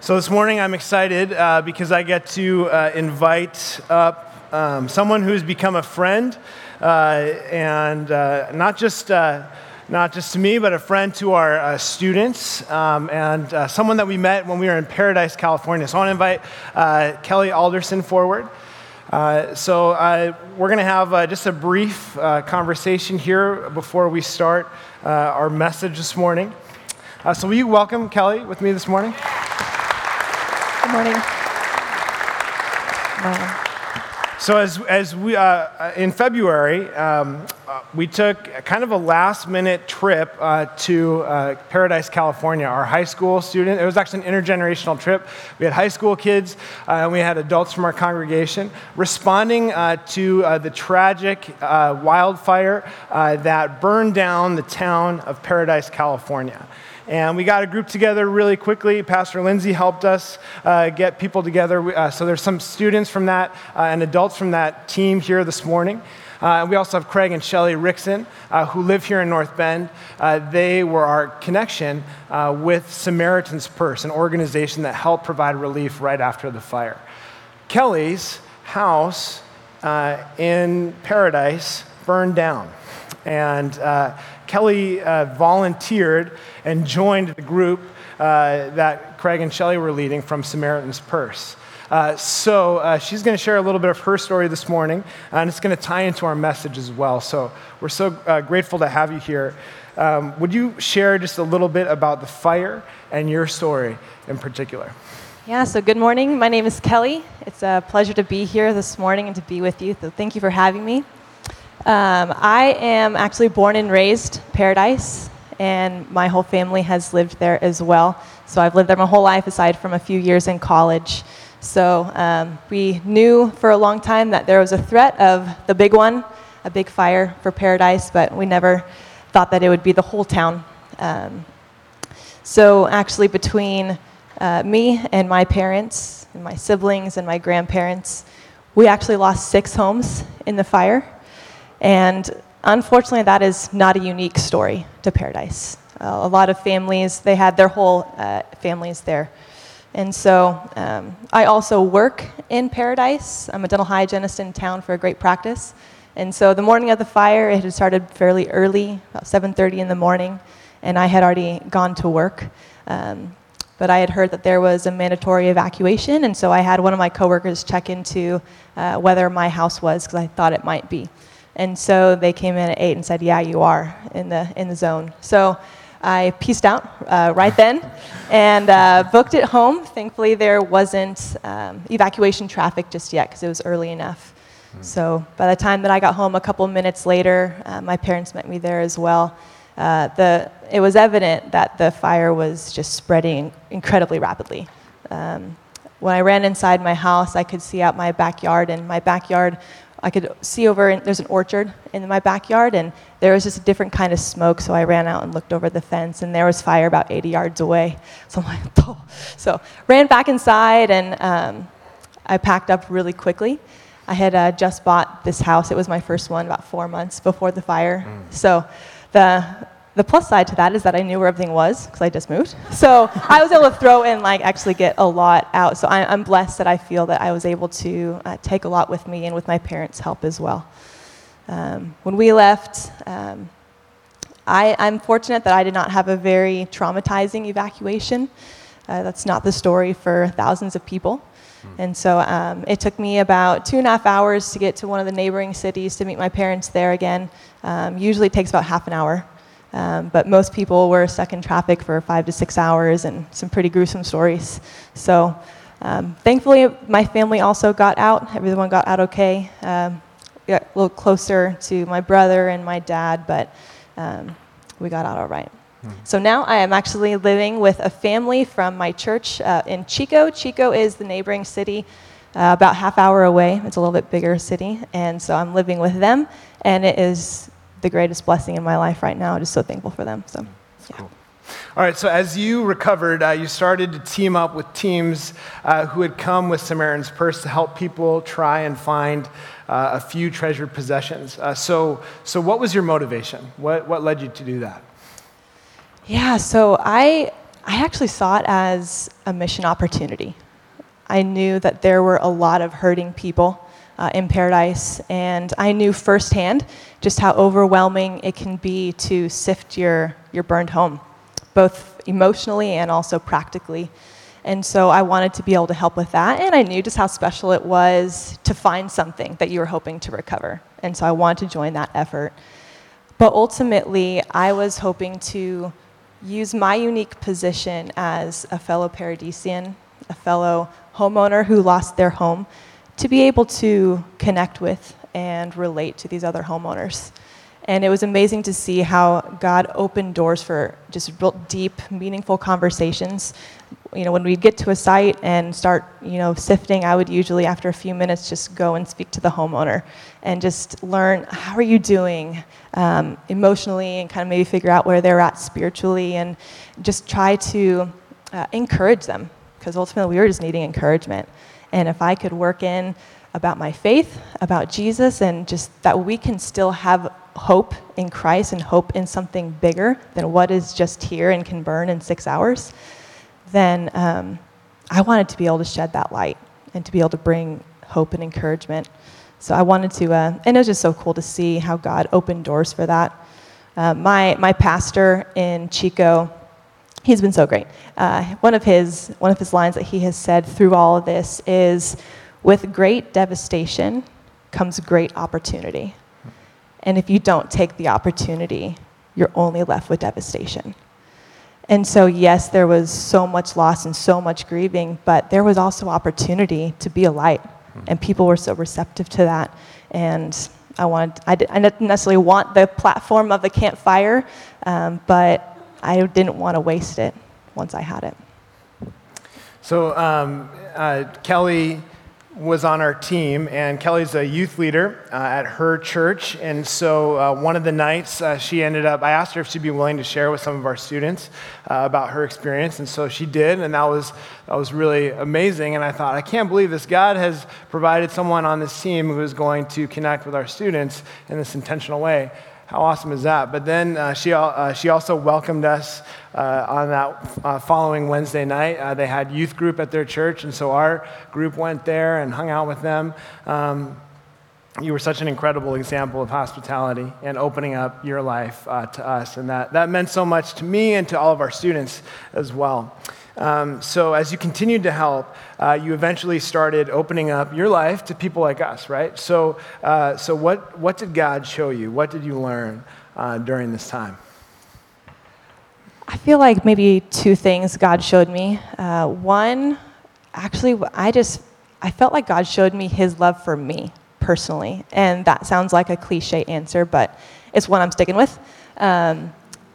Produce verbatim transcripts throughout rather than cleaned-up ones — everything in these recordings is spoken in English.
So this morning I'm excited uh, because I get to uh, invite up um, someone who's become a friend, uh, and uh, not just uh, not just to me, but a friend to our uh, students, um, and uh, someone that we met when we were in Paradise, California. So I want to invite uh, Kelly Alderson forward. Uh, so uh, we're going to have uh, just a brief uh, conversation here before we start uh, our message this morning. Uh, so will you welcome Kelly with me this morning? Good morning. Morning. So as as we uh, in February, um, uh, we took kind of a last-minute trip uh, to uh, Paradise, California. Our high school student. It was actually an intergenerational trip. We had high school kids, uh, and we had adults from our congregation responding uh, to uh, the tragic uh, wildfire uh, that burned down the town of Paradise, California. And we got a group together really quickly. Pastor Lindsay helped us uh, get people together. Uh, so there's some students from that uh, and adults from that team here this morning. Uh, we also have Craig and Shelly Rickson, uh, who live here in North Bend. Uh, they were our connection uh, with Samaritan's Purse, an organization that helped provide relief right after the fire. Kelly's house uh, in Paradise burned down. And uh, Kelly uh, volunteered and joined the group uh, that Craig and Shelly were leading from Samaritan's Purse. Uh, so uh, she's going to share a little bit of her story this morning, and it's going to tie into our message as well. So we're so uh, grateful to have you here. Um, would you share just a little bit about the fire and your story in particular? Yeah, so good morning. My name is Kelly. It's a pleasure to be here this morning and to be with you. So thank you for having me. Um, I am actually born and raised Paradise, and my whole family has lived there as well. So I've lived there my whole life, aside from a few years in college. So um, we knew for a long time that there was a threat of the big one, a big fire for Paradise, but we never thought that it would be the whole town. Um, so actually between uh, me and my parents, and my siblings and my grandparents, we actually lost six homes in the fire. And unfortunately, that is not a unique story to Paradise. Uh, a lot of families, they had their whole uh, families there. And so um, I also work in Paradise. I'm a dental hygienist in town for a great practice. And so the morning of the fire, it had started fairly early, about seven thirty in the morning, and I had already gone to work. Um, but I had heard that there was a mandatory evacuation, and so I had one of my coworkers check into uh, whether my house was, because I thought it might be. And so they came in at eight and said, yeah, you are in the in the zone. So I pieced out uh, right then and uh, booked it home. Thankfully, there wasn't um, evacuation traffic just yet because it was early enough. Mm. So by the time that I got home a couple minutes later, uh, my parents met me there as well. Uh, the it was evident that the fire was just spreading incredibly rapidly. Um, when I ran inside my house, I could see out my backyard, and my backyard I could see over, and there's an orchard in my backyard, and there was just a different kind of smoke, so I ran out and looked over the fence, and there was fire about eighty yards away. So I'm like, oh. So ran back inside, and um, I packed up really quickly. I had uh, just bought this house. It was my first one about four months before the fire. Mm. So the the plus side to that is that I knew where everything was, because I just moved. So I was able to throw in, like, actually get a lot out. So I, I'm blessed that I feel that I was able to uh, take a lot with me, and with my parents' help as well. Um, when we left, um, I, I'm fortunate that I did not have a very traumatizing evacuation. Uh, that's not the story for thousands of people. Mm. And so um, it took me about two and a half hours to get to one of the neighboring cities to meet my parents there again. Um, usually it takes about half an hour. Um, but most people were stuck in traffic for five to six hours, and some pretty gruesome stories. So um, thankfully, my family also got out. Everyone got out okay. Um, we got a little closer to my brother and my dad, but um, we got out all right. Mm-hmm. So now I am actually living with a family from my church uh, in Chico. Chico is the neighboring city, uh, about half hour away. It's a little bit bigger city, and so I'm living with them, and it is the greatest blessing in my life right now. I'm just so thankful for them. So, yeah. Cool. All right, so as you recovered, uh, you started to team up with teams uh, who had come with Samaritan's Purse to help people try and find uh, a few treasured possessions. Uh, so, so what was your motivation? What what led you to do that? Yeah, so I I actually saw it as a mission opportunity. I knew that there were a lot of hurting people uh, in Paradise, and I knew firsthand just how overwhelming it can be to sift your, your burned home, both emotionally and also practically. And so I wanted to be able to help with that, and I knew just how special it was to find something that you were hoping to recover. And so I wanted to join that effort. But ultimately, I was hoping to use my unique position as a fellow Paradisian, a fellow homeowner who lost their home, to be able to connect with and relate to these other homeowners. And it was amazing to see how God opened doors for just real deep, meaningful conversations. You know, when we'd get to a site and start, you know, sifting, I would usually, after a few minutes, just go and speak to the homeowner and just learn, how are you doing um, emotionally, and kind of maybe figure out where they're at spiritually, and just try to uh, encourage them, because ultimately we were just needing encouragement. And if I could work in about my faith, about Jesus, and just that we can still have hope in Christ and hope in something bigger than what is just here and can burn in six hours, then um, I wanted to be able to shed that light and to be able to bring hope and encouragement. So I wanted to, uh, and it was just so cool to see how God opened doors for that. Uh, my my pastor in Chico, he's been so great. Uh, one of his one of his lines that he has said through all of this is, "With great devastation comes great opportunity. And if you don't take the opportunity, you're only left with devastation." And so, yes, there was so much loss and so much grieving, but there was also opportunity to be a light, and people were so receptive to that. And I wanted, I didn't necessarily want the platform of the campfire, um, but I didn't want to waste it once I had it. So um, uh, Kelly was on our team, and Kelly's a youth leader uh, at her church, and so uh, one of the nights uh, she ended up, I asked her if she'd be willing to share with some of our students uh, about her experience, and so she did, and that was that was really amazing, and I thought, I can't believe this. God has provided someone on this team who is going to connect with our students in this intentional way. How awesome is that? But then uh, she uh, she also welcomed us uh, on that uh, following Wednesday night. Uh, they had youth group at their church, and so our group went there and hung out with them. Um, you were such an incredible example of hospitality and opening up your life uh, to us, and that, that meant so much to me and to all of our students as well. Um, so as you continued to help, uh, you eventually started opening up your life to people like us, right? So, uh, so what what did God show you? What did you learn uh, during this time? I feel like maybe two things God showed me. Uh, one, actually, I just, I felt like God showed me his love for me personally. And that sounds like a cliche answer, but it's one I'm sticking with. Um,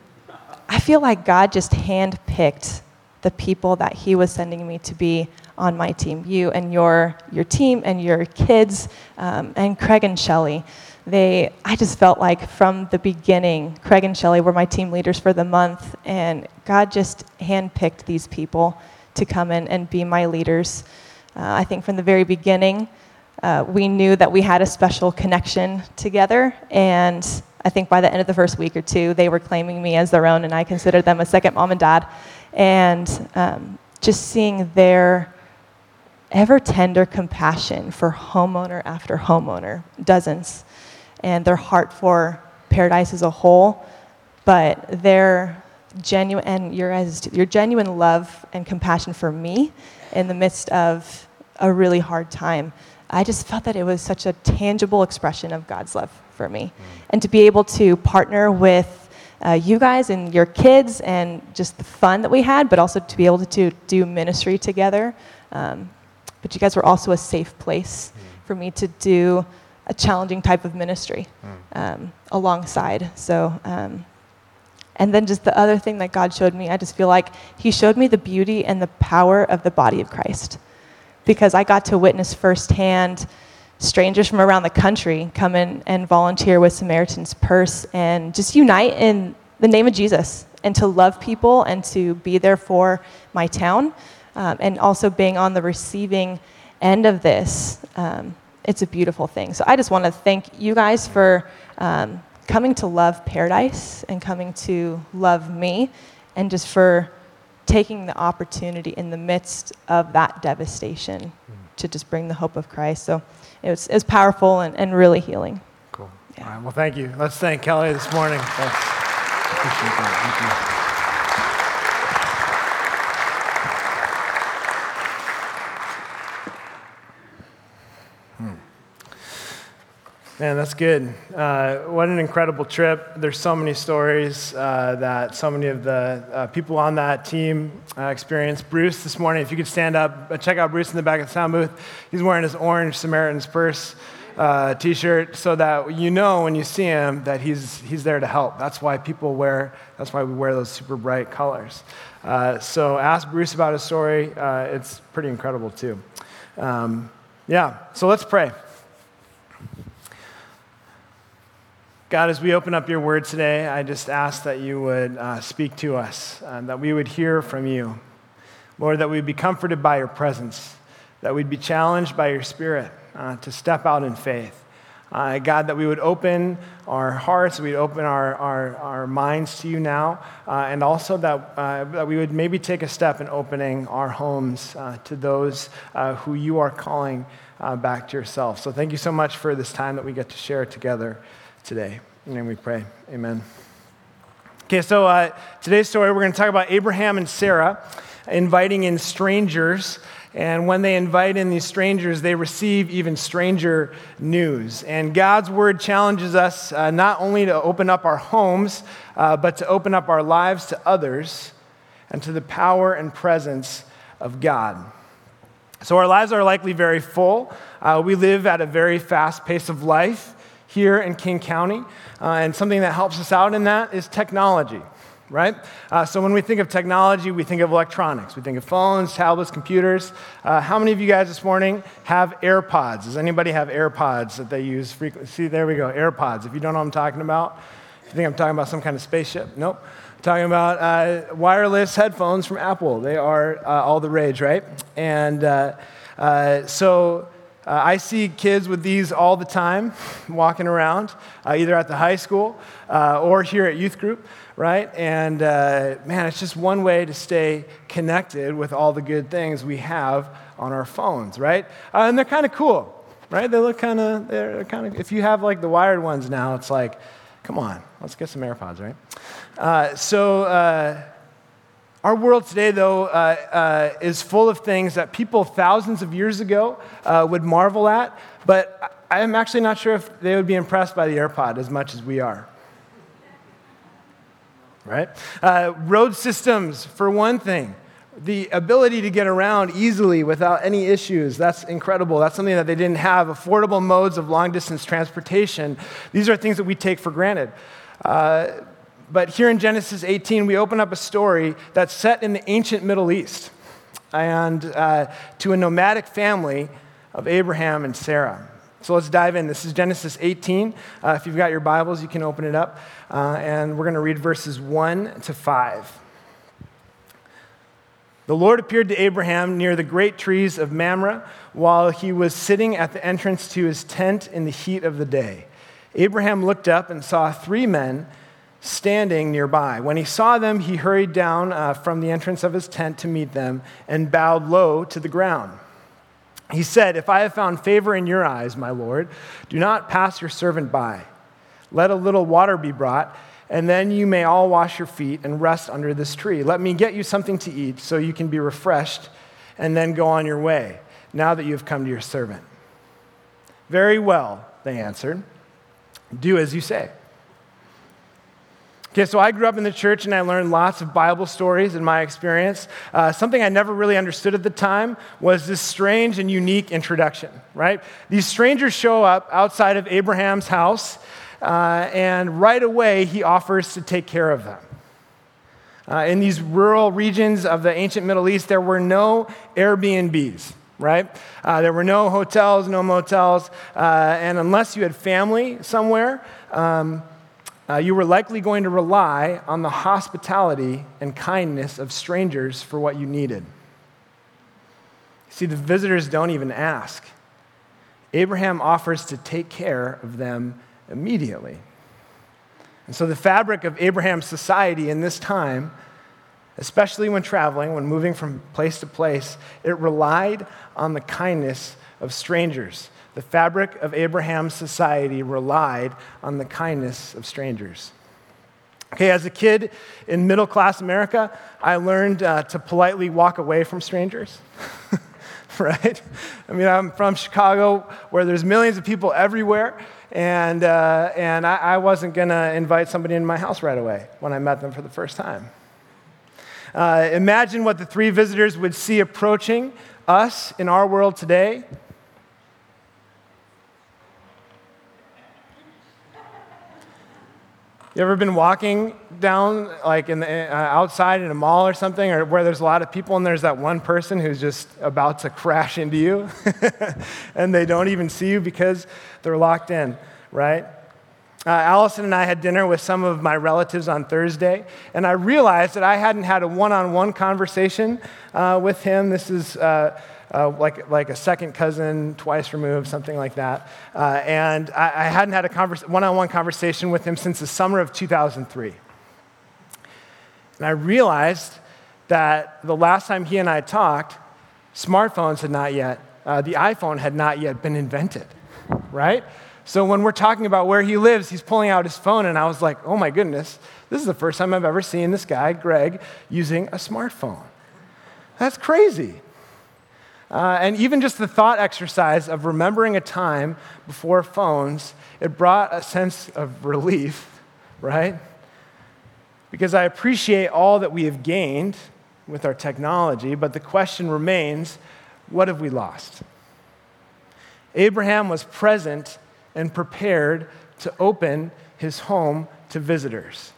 I feel like God just handpicked the people that he was sending me to be on my team, you and your your team and your kids, um, and Craig and Shelly. They, I just felt like from the beginning, Craig and Shelly were my team leaders for the month, and God just handpicked these people to come in and be my leaders. Uh, I think from the very beginning, uh, we knew that we had a special connection together, and I think by the end of the first week or two, they were claiming me as their own, and I considered them a second mom and dad. And um, just seeing their ever-tender compassion for homeowner after homeowner, dozens, and their heart for Paradise as a whole, but their genuine, and your, your genuine love and compassion for me in the midst of a really hard time. I just felt that it was such a tangible expression of God's love for me. Mm. And to be able to partner with Uh, you guys and your kids, and just the fun that we had, but also to be able to, to do ministry together. Um, but you guys were also a safe place mm. for me to do a challenging type of ministry mm. um, alongside. So, um, and then just the other thing that God showed me, I just feel like he showed me the beauty and the power of the body of Christ, because I got to witness firsthand strangers from around the country come in and volunteer with Samaritan's Purse and just unite in the name of Jesus and to love people and to be there for my town, um, and also being on the receiving end of this. Um, it's a beautiful thing. So I just want to thank you guys for um, coming to love Paradise and coming to love me, and just for taking the opportunity in the midst of that devastation mm-hmm. to just bring the hope of Christ. So it was, it was powerful and, and really healing. Cool. Yeah. All right, well, thank you. Let's thank Kelly this morning. Thanks. Appreciate that. Thank you. Man, that's good. Uh, what an incredible trip. There's so many stories uh, that so many of the uh, people on that team uh, experienced. Bruce, this morning, if you could stand up, uh, check out Bruce in the back of the sound booth. He's wearing his orange Samaritan's Purse uh, t-shirt so that you know when you see him that he's he's there to help. That's why people wear, that's why we wear those super bright colors. Uh, so ask Bruce about his story. Uh, it's pretty incredible too. Um, yeah, so let's pray. God, as we open up your word today, I just ask that you would uh, speak to us, uh, that we would hear from you. Lord, that we'd be comforted by your presence, that we'd be challenged by your spirit uh, to step out in faith. Uh, God, that we would open our hearts, we'd open our, our, our minds to you now, uh, and also that, uh, that we would maybe take a step in opening our homes uh, to those uh, who you are calling uh, back to yourself. So thank you so much for this time that we get to share together today. And we pray. Amen. Okay, so uh, today's story, we're going to talk about Abraham and Sarah inviting in strangers. And when they invite in these strangers, they receive even stranger news. And God's word challenges us uh, not only to open up our homes, uh, but to open up our lives to others and to the power and presence of God. So our lives are likely very full. Uh, we live at a very fast pace of life here in King County, uh, and something that helps us out in that is technology, right? Uh, so when we think of technology, we think of electronics. We think of phones, tablets, computers. Uh, how many of you guys this morning have AirPods? Does anybody have AirPods that they use frequently? See, there we go, AirPods. If you don't know what I'm talking about, you think I'm talking about some kind of spaceship? Nope. I'm talking about uh, wireless headphones from Apple. They are uh, all the rage, right? And uh, uh, so... Uh, I see kids with these all the time walking around, uh, either at the high school uh, or here at youth group, right? And uh, man, it's just one way to stay connected with all the good things we have on our phones, right? Uh, and they're kind of cool, right? They look kind of, they're kind of, if you have like the wired ones now, it's like, come on, let's get some AirPods, right? Uh, so, uh, Our world today, though, uh, uh, is full of things that people thousands of years ago uh, would marvel at, but I'm actually not sure if they would be impressed by the AirPod as much as we are. Right? Uh, road systems, for one thing. The ability to get around easily without any issues, that's incredible. That's something that they didn't have. Affordable modes of long-distance transportation. These are things that we take for granted. Uh, But here in Genesis eighteen, we open up a story that's set in the ancient Middle East and uh, to a nomadic family of Abraham and Sarah. So let's dive in. This is Genesis eighteen. Uh, if you've got your Bibles, you can open it up. Uh, and we're going to read verses one to five. The Lord appeared to Abraham near the great trees of Mamre while he was sitting at the entrance to his tent in the heat of the day. Abraham looked up and saw three men standing nearby. When he saw them, he hurried down uh, from the entrance of his tent to meet them and bowed low to the ground. He said, "If I have found favor in your eyes, my Lord, do not pass your servant by. Let a little water be brought, and then you may all wash your feet and rest under this tree. Let me get you something to eat so you can be refreshed and then go on your way, now that you have come to your servant." "Very well," they answered. "Do as you say." Okay, so I grew up in the church and I learned lots of Bible stories in my experience. Uh, something I never really understood at the time was this strange and unique introduction, right? These strangers show up outside of Abraham's house, uh, and right away he offers to take care of them. Uh, in these rural regions of the ancient Middle East, there were no Airbnbs, right? Uh, there were no hotels, no motels, uh, and unless you had family somewhere, um, Uh, you were likely going to rely on the hospitality and kindness of strangers for what you needed. See, the visitors don't even ask. Abraham offers to take care of them immediately. And so the fabric of Abraham's society in this time Especially when traveling, when moving from place to place, it relied on the kindness of strangers. The fabric of Abraham's society relied on the kindness of strangers. Okay, as a kid in middle-class America, I learned uh, to politely walk away from strangers, right? I mean, I'm from Chicago, where there's millions of people everywhere, and, uh, and I, I wasn't going to invite somebody into my house right away when I met them for the first time. Uh, imagine what the three visitors would see approaching us in our world today. You ever been walking down, like in the, uh, outside in a mall or something, or where there's a lot of people and there's that one person who's just about to crash into you, and they don't even see you because they're locked in, right? Uh, Allison and I had dinner with some of my relatives on Thursday, and I realized that I hadn't had a one-on-one conversation uh, with him. This is uh, uh, like, like a second cousin, twice removed, something like that. Uh, and I, I hadn't had a converse- one-on-one conversation with him since the summer of two thousand three. And I realized that the last time he and I talked, smartphones had not yet, uh, the iPhone had not yet been invented, right? So when we're talking about where he lives, he's pulling out his phone, and I was like, oh my goodness, this is the first time I've ever seen this guy, Greg, using a smartphone. That's crazy. Uh, and even just the thought exercise of remembering a time before phones, it brought a sense of relief, right? Because I appreciate all that we have gained with our technology, but the question remains, what have we lost? Abraham was present and prepared to open his home to visitors.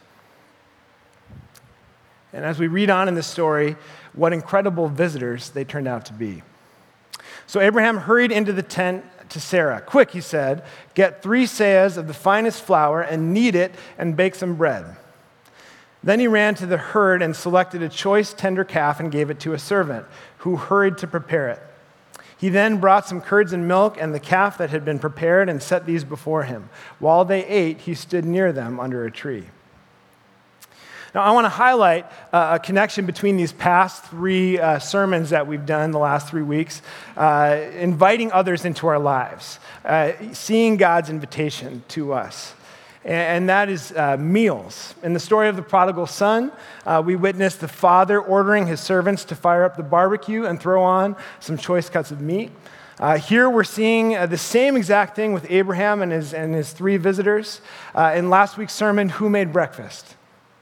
And as we read on in the story, what incredible visitors they turned out to be. So Abraham hurried into the tent to Sarah. Quick, he said, get three seahs of the finest flour and knead it and bake some bread. Then he ran to the herd and selected a choice tender calf and gave it to a servant, who hurried to prepare it. He then brought some curds and milk and the calf that had been prepared and set these before him. While they ate, he stood near them under a tree. Now, I want to highlight uh, a connection between these past three uh, sermons that we've done the last three weeks, uh, inviting others into our lives, uh, seeing God's invitation to us. And that is uh, meals. In the story of the prodigal son, uh, we witnessed the father ordering his servants to fire up the barbecue and throw on some choice cuts of meat. Uh, here we're seeing uh, the same exact thing with Abraham and his, and his three visitors. Uh, in last week's sermon, who made breakfast?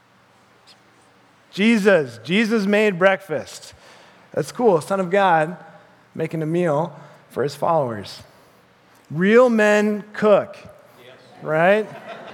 Jesus. Jesus made breakfast. That's cool. Son of God making a meal for his followers. Real men cook, yes. Right?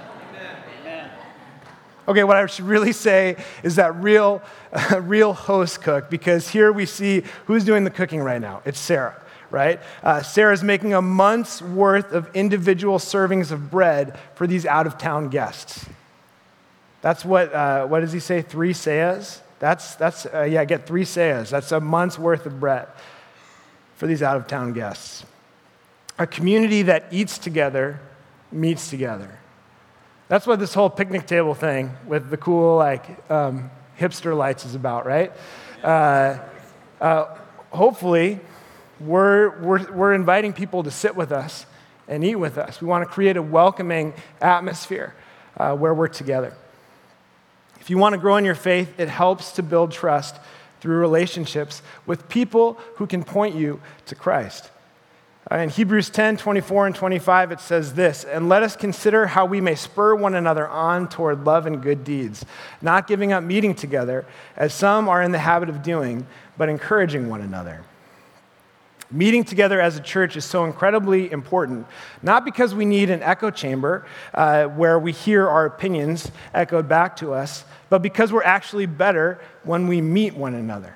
Okay, what I should really say is that real, uh, real hosts cook, because here we see who's doing the cooking right now. It's Sarah, right? Uh, Sarah's making a month's worth of individual servings of bread for these out-of-town guests. That's what, uh, what does he say, three seahs? That's, that's uh, yeah, get three seahs. That's a month's worth of bread for these out-of-town guests. A community that eats together, meets together. That's what this whole picnic table thing with the cool, like, um, hipster lights is about, right? Uh, uh, hopefully, we're, we're, we're inviting people to sit with us and eat with us. We want to create a welcoming atmosphere uh, where we're together. If you want to grow in your faith, it helps to build trust through relationships with people who can point you to Christ. Uh, in Hebrews ten, twenty-four and twenty-five, it says this, and let us consider how we may spur one another on toward love and good deeds, not giving up meeting together, as some are in the habit of doing, but encouraging one another. Meeting together as a church is so incredibly important, not because we need an echo chamber uh, where we hear our opinions echoed back to us, but because we're actually better when we meet one another.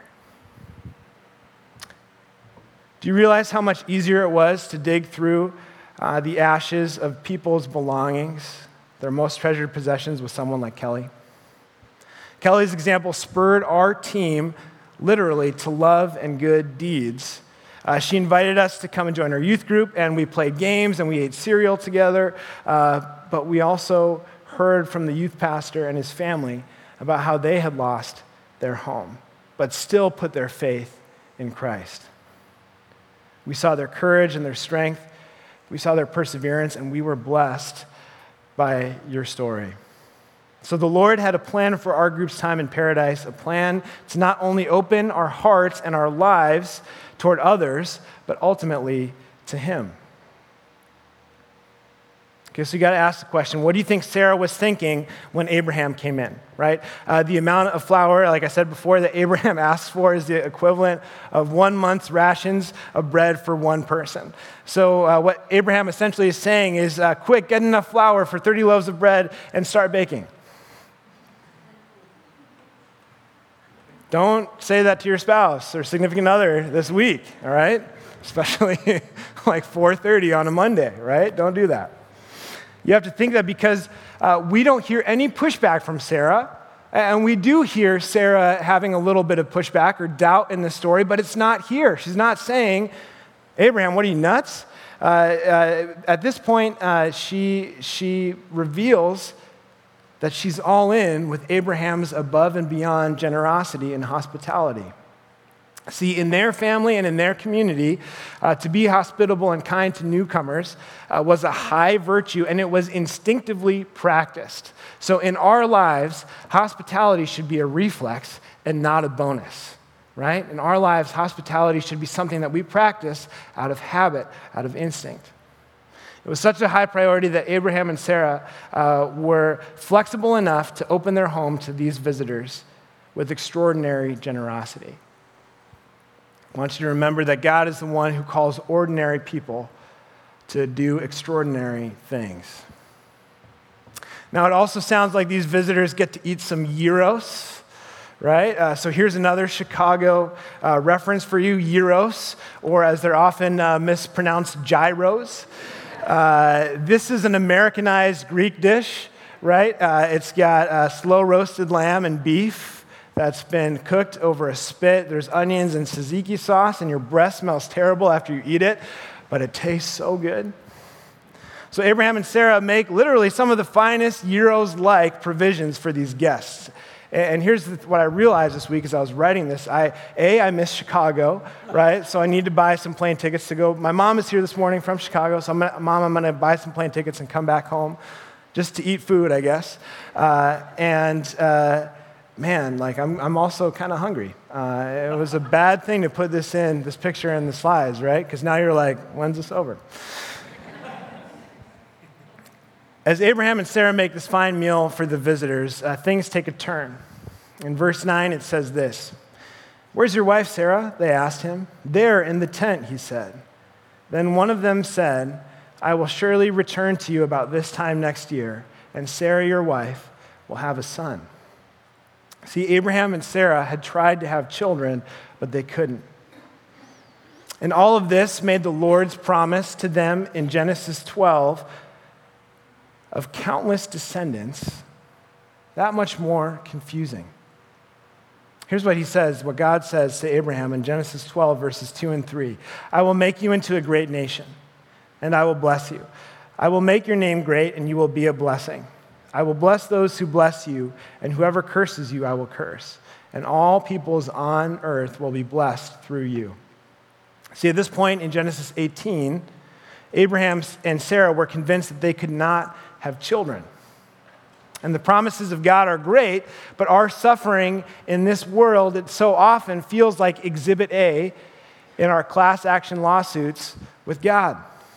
Do you realize how much easier it was to dig through uh, the ashes of people's belongings, their most treasured possessions, with someone like Kelly? Kelly's example spurred our team literally to love and good deeds. Uh, she invited us to come and join our youth group, and we played games and we ate cereal together, uh, but we also heard from the youth pastor and his family about how they had lost their home, but still put their faith in Christ. We saw their courage and their strength. We saw their perseverance, and we were blessed by your story. So the Lord had a plan for our group's time in paradise, a plan to not only open our hearts and our lives toward others, but ultimately to Him. Okay, so you got to ask the question, what do you think Sarah was thinking when Abraham came in, right? Uh, the amount of flour, like I said before, that Abraham asks for is the equivalent of one month's rations of bread for one person. So uh, what Abraham essentially is saying is, uh, quick, get enough flour for thirty loaves of bread and start baking. Don't say that to your spouse or significant other this week, all right? Especially like four thirty on a Monday, right? Don't do that. You have to think that because uh, we don't hear any pushback from Sarah, and we do hear Sarah having a little bit of pushback or doubt in the story, but it's not here. She's not saying, Abraham, what are you, nuts? Uh, uh, at this point, uh, she, she reveals that she's all in with Abraham's above and beyond generosity and hospitality. See, in their family and in their community, uh, to be hospitable and kind to newcomers uh, was a high virtue, and it was instinctively practiced. So in our lives, hospitality should be a reflex and not a bonus, right? In our lives, hospitality should be something that we practice out of habit, out of instinct. It was such a high priority that Abraham and Sarah uh, were flexible enough to open their home to these visitors with extraordinary generosity. I want you to remember that God is the one who calls ordinary people to do extraordinary things. Now, it also sounds like these visitors get to eat some gyros, right? Uh, so here's another Chicago uh, reference for you, gyros, or as they're often uh, mispronounced, gyros. Uh, this is an Americanized Greek dish, right? Uh, it's got uh, slow roasted lamb and beef that's been cooked over a spit. There's onions and tzatziki sauce, and your breath smells terrible after you eat it, but it tastes so good. So Abraham and Sarah make literally some of the finest gyros-like provisions for these guests. And here's what I realized this week as I was writing this. I, A, I miss Chicago, right? So I need to buy some plane tickets to go. My mom is here this morning from Chicago, so I'm gonna, Mom, I'm going to buy some plane tickets and come back home just to eat food, I guess. Uh, and... Uh, Man, like I'm, I'm also kind of hungry. Uh, it was a bad thing to put this in, this picture in the slides, right? Because now you're like, when's this over? As Abraham and Sarah make this fine meal for the visitors, uh, things take a turn. In verse nine, it says this, "Where's your wife, Sarah?" they asked him. "There in the tent," he said. Then one of them said, "I will surely return to you about this time next year, and Sarah, your wife, will have a son." See, Abraham and Sarah had tried to have children, but they couldn't. And all of this made the Lord's promise to them in Genesis twelve of countless descendants that much more confusing. Here's what he says, what God says to Abraham in Genesis twelve, verses two and three. "I will make you into a great nation, and I will bless you. I will make your name great, and you will be a blessing. I will bless those who bless you, and whoever curses you, I will curse. And all peoples on earth will be blessed through you." See, at this point in Genesis eighteen, Abraham and Sarah were convinced that they could not have children. And the promises of God are great, but our suffering in this world, it so often feels like Exhibit A in our class action lawsuits with God.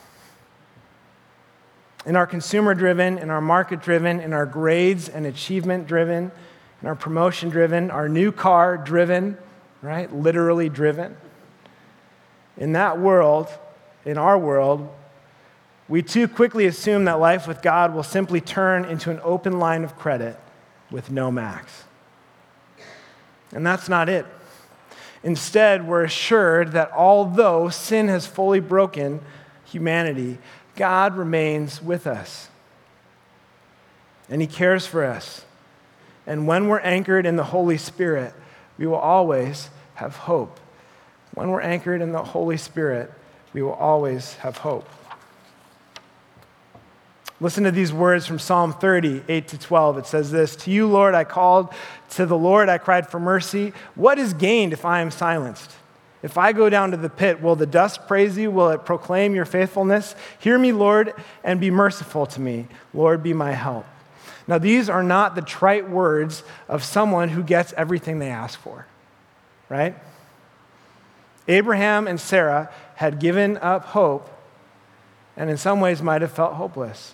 In our consumer-driven, in our market-driven, in our grades and achievement-driven, in our promotion-driven, our new car-driven, right? Literally driven. In that world, in our world, we too quickly assume that life with God will simply turn into an open line of credit with no max. And that's not it. Instead, we're assured that although sin has fully broken humanity, God remains with us, and He cares for us. And when we're anchored in the Holy Spirit, we will always have hope. When we're anchored in the Holy Spirit, we will always have hope. Listen to these words from Psalm thirty, eight to twelve. It says this, "To you, Lord, I called. To the Lord I cried for mercy. What is gained if I am silenced? If I go down to the pit, will the dust praise you? Will it proclaim your faithfulness? Hear me, Lord, and be merciful to me. Lord, be my help." Now, these are not the trite words of someone who gets everything they ask for, right? Abraham and Sarah had given up hope and in some ways might have felt hopeless.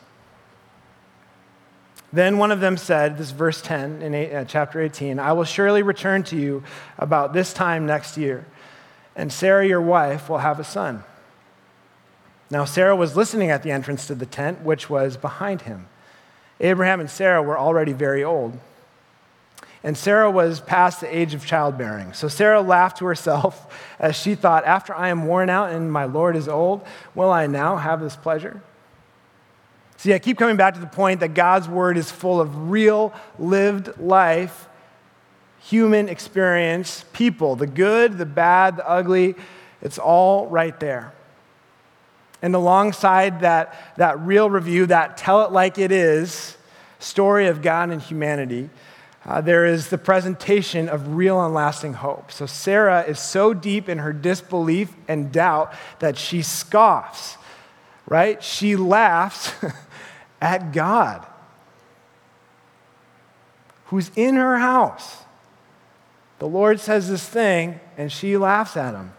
Then one of them said, this is verse ten in eight, uh, chapter eighteen, "I will surely return to you about this time next year, and Sarah, your wife, will have a son." Now Sarah was listening at the entrance to the tent, which was behind him. Abraham and Sarah were already very old, and Sarah was past the age of childbearing. So Sarah laughed to herself as she thought, "After I am worn out and my Lord is old, will I now have this pleasure?" See, I keep coming back to the point that God's word is full of real, lived life, human experience, people, the good, the bad, the ugly, it's all right there. And alongside that, that real review, that tell it like it is story of God and humanity, uh, there is the presentation of real and lasting hope. So Sarah is so deep in her disbelief and doubt that she scoffs, right? She laughs at God, who's in her house. The Lord says this thing, and she laughs at him.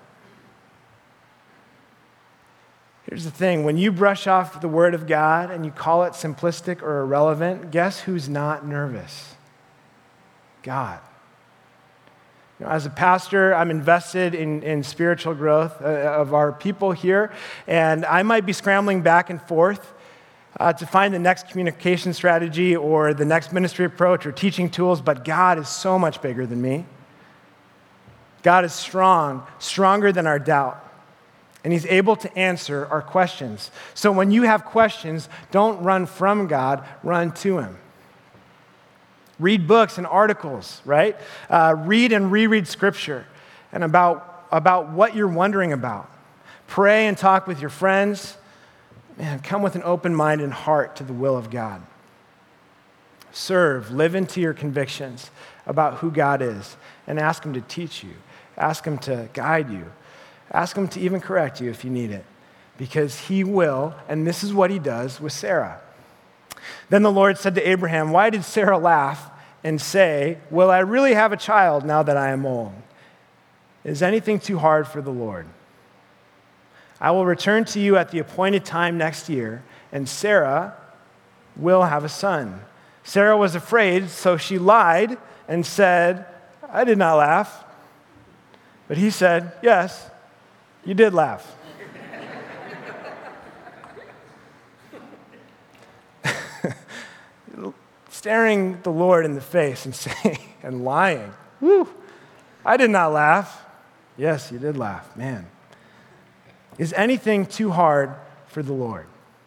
Here's the thing, when you brush off the word of God and you call it simplistic or irrelevant, guess who's not nervous? God. You know, as a pastor, I'm invested in, in spiritual growth uh, of our people here, and I might be scrambling back and forth uh, to find the next communication strategy or the next ministry approach or teaching tools, but God is so much bigger than me. God is strong, stronger than our doubt. And he's able to answer our questions. So when you have questions, don't run from God, run to him. Read books and articles, right? Uh, read and reread scripture and about, about what you're wondering about. Pray and talk with your friends. Man, come with an open mind and heart to the will of God. Serve, live into your convictions about who God is, and ask him to teach you. Ask him to guide you. Ask him to even correct you if you need it, because he will, and this is what he does with Sarah. Then the Lord said to Abraham, "Why did Sarah laugh and say, 'Will I really have a child now that I am old?' Is anything too hard for the Lord? I will return to you at the appointed time next year, and Sarah will have a son." Sarah was afraid, so she lied and said, "I did not laugh." But he said, "Yes, you did laugh." Staring the Lord in the face and saying and lying, "Woo, I did not laugh." Yes, you did laugh, man. Is anything too hard for the Lord?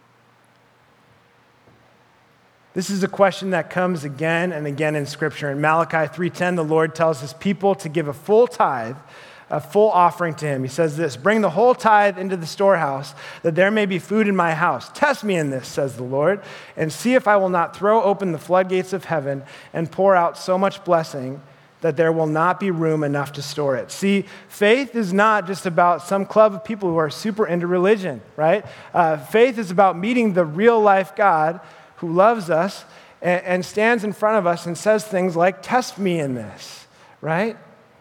This is a question that comes again and again in Scripture. In Malachi three ten, the Lord tells his people to give a full tithe, a full offering to him. He says this, "Bring the whole tithe into the storehouse, that there may be food in my house. Test me in this, says the Lord, and see if I will not throw open the floodgates of heaven and pour out so much blessing that there will not be room enough to store it." See, faith is not just about some club of people who are super into religion, right? Uh, faith is about meeting the real life God who loves us and, and stands in front of us and says things like, "Test me in this," right?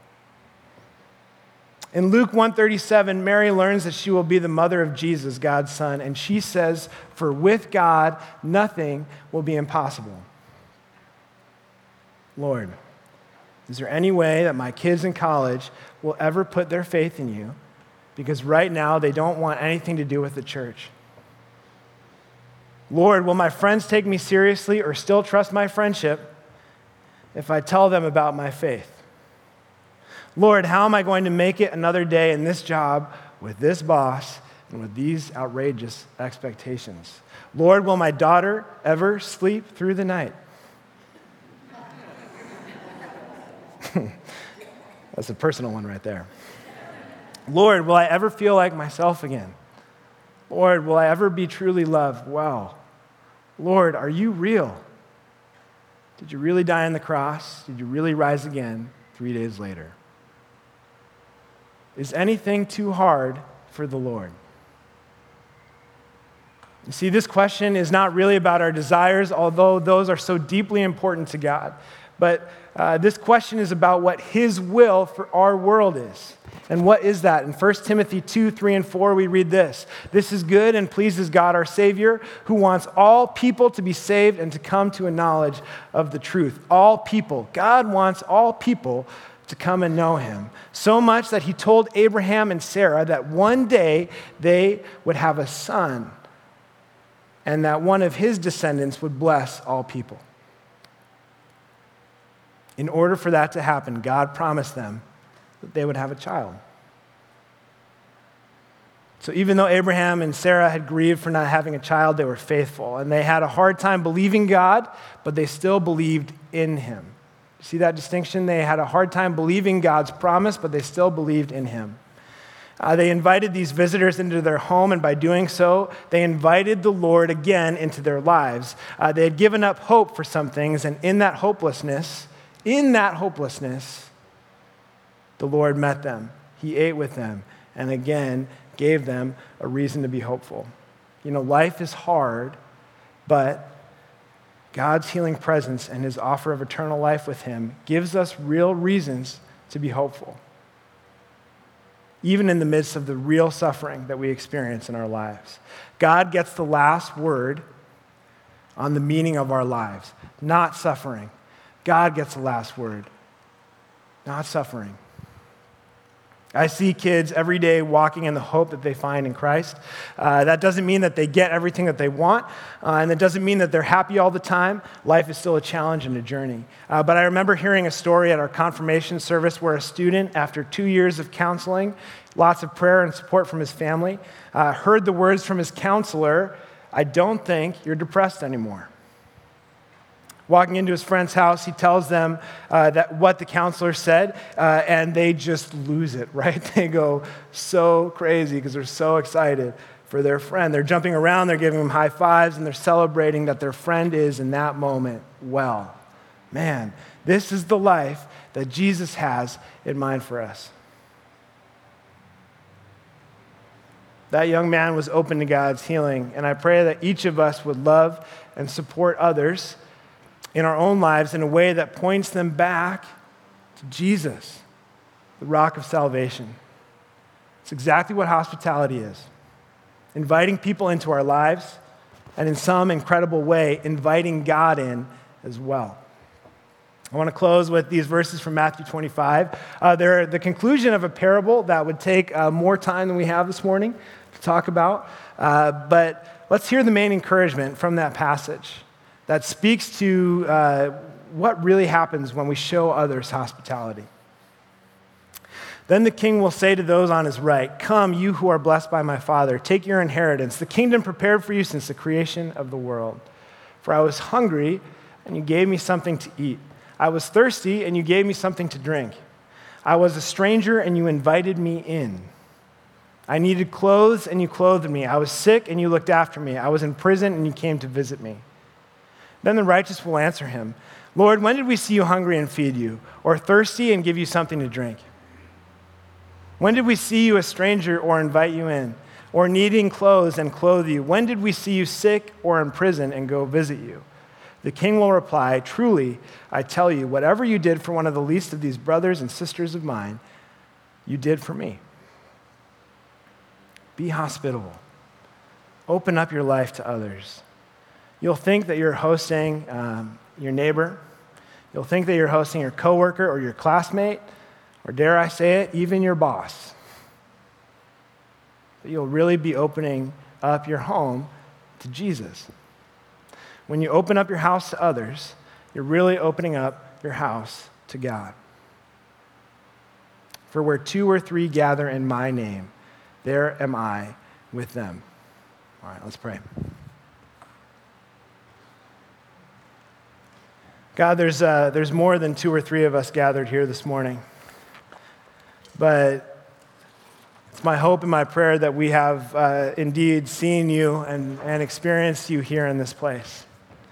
In Luke one thirty-seven, Mary learns that she will be the mother of Jesus, God's son, and she says, "For with God, nothing will be impossible." Lord, is there any way that my kids in college will ever put their faith in you? Because right now they don't want anything to do with the church. Lord, will my friends take me seriously or still trust my friendship if I tell them about my faith? Lord, how am I going to make it another day in this job with this boss and with these outrageous expectations? Lord, will my daughter ever sleep through the night? That's a personal one right there. Lord, will I ever feel like myself again? Lord, will I ever be truly loved well? Lord, are you real? Did you really die on the cross? Did you really rise again three days later? Is anything too hard for the Lord? You see, this question is not really about our desires, although those are so deeply important to God. But uh, this question is about what His will for our world is. And what is that? In First Timothy two, three, and four, we read this. This is good and pleases God our Savior, who wants all people to be saved and to come to a knowledge of the truth. All people. God wants all people to come and know Him. So much that He told Abraham and Sarah that one day they would have a son, and that one of his descendants would bless all people. In order for that to happen, God promised them that they would have a child. So even though Abraham and Sarah had grieved for not having a child, they were faithful. And they had a hard time believing God, but they still believed in Him. See that distinction? They had a hard time believing God's promise, but they still believed in Him. Uh, they invited these visitors into their home, and by doing so, they invited the Lord again into their lives. Uh, they had given up hope for some things, and in that hopelessness, in that hopelessness, the Lord met them. He ate with them, and again gave them a reason to be hopeful. You know, life is hard, but God's healing presence and His offer of eternal life with Him gives us real reasons to be hopeful, even in the midst of the real suffering that we experience in our lives. God gets the last word on the meaning of our lives, not suffering. God gets the last word, not suffering. I see kids every day walking in the hope that they find in Christ. Uh, that doesn't mean that they get everything that they want, uh, and it doesn't mean that they're happy all the time. Life is still a challenge and a journey. Uh, but I remember hearing a story at our confirmation service where a student, after two years of counseling, lots of prayer and support from his family, uh, heard the words from his counselor, "I don't think you're depressed anymore." Walking into his friend's house, he tells them uh, that what the counselor said, uh, and they just lose it, right? They go so crazy because they're so excited for their friend. They're jumping around, they're giving him high fives, and they're celebrating that their friend is, in that moment, well. Man, this is the life that Jesus has in mind for us. That young man was open to God's healing, and I pray that each of us would love and support others in our own lives in a way that points them back to Jesus, the rock of salvation. It's exactly what hospitality is. Inviting people into our lives, and in some incredible way, inviting God in as well. I want to close with these verses from Matthew twenty-five. Uh, they're the conclusion of a parable that would take uh, more time than we have this morning to talk about. Uh, but let's hear the main encouragement from that passage that speaks to uh, what really happens when we show others hospitality. Then the king will say to those on his right, "Come, you who are blessed by my Father, take your inheritance, the kingdom prepared for you since the creation of the world. For I was hungry, and you gave me something to eat. I was thirsty, and you gave me something to drink. I was a stranger, and you invited me in. I needed clothes, and you clothed me. I was sick, and you looked after me. I was in prison, and you came to visit me." Then the righteous will answer him, "Lord, when did we see you hungry and feed you, or thirsty and give you something to drink? When did we see you a stranger or invite you in, or needing clothes and clothe you? When did we see you sick or in prison and go visit you?" The king will reply, "Truly, I tell you, whatever you did for one of the least of these brothers and sisters of mine, you did for me." Be hospitable. Open up your life to others. You'll think that you're hosting um, your neighbor. You'll think that you're hosting your coworker or your classmate, or dare I say it, even your boss. But you'll really be opening up your home to Jesus. When you open up your house to others, you're really opening up your house to God. For where two or three gather in my name, there am I with them. All right, let's pray. God, there's, uh, there's more than two or three of us gathered here this morning. But It's my hope and my prayer that we have uh, indeed seen you and, and experienced you here in this place.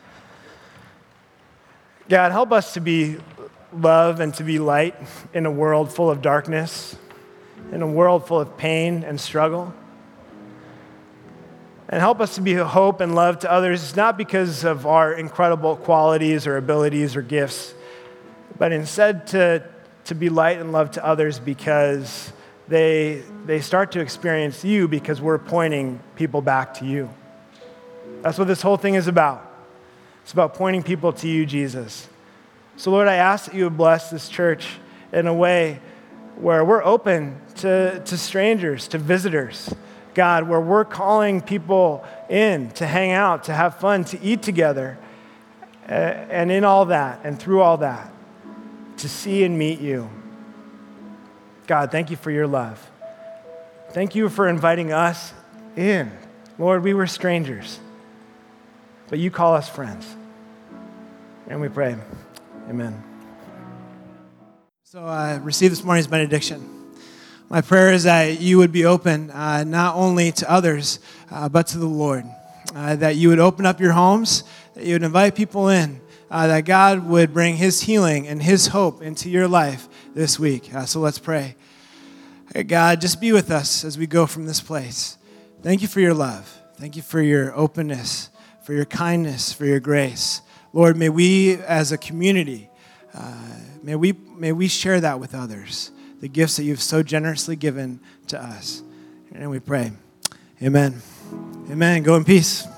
God, help us to be love and to be light in a world full of darkness, in a world full of pain and struggle. And help us to be hope and love to others, not because of our incredible qualities or abilities or gifts, but instead to, to be light and love to others because they, they start to experience you because we're pointing people back to you. That's what this whole thing is about. It's about pointing people to you, Jesus. So Lord, I ask that you would bless this church in a way where we're open to, to strangers, to visitors, God, where we're calling people in to hang out, to have fun, to eat together, uh, and in all that, and through all that, to see and meet you. God, thank you for your love. Thank you for inviting us in. Lord, we were strangers, but you call us friends. And we pray, amen. So uh, receive this morning's benediction. My prayer is that you would be open uh, not only to others, uh, but to the Lord. Uh, that you would open up your homes, that you would invite people in, uh, that God would bring his healing and his hope into your life this week. Uh, so let's pray. Hey, God, just be with us as we go from this place. Thank you for your love. Thank you for your openness, for your kindness, for your grace. Lord, may we as a community, uh, may we may we share that with others, the gifts that you've so generously given to us. And we pray, amen. Amen. Go in peace.